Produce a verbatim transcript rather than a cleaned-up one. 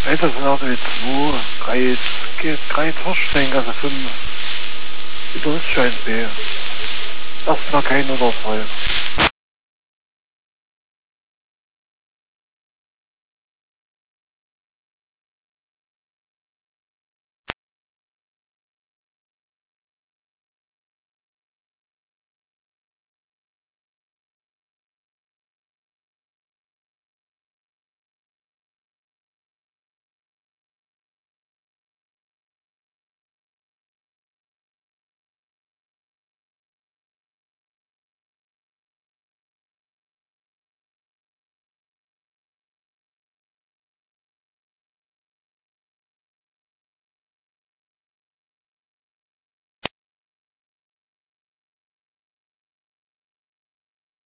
Weiter sind also wie zwei, drei, drei Torschränke, also fünf. Über uns scheint B. Erstmal kein Überfall.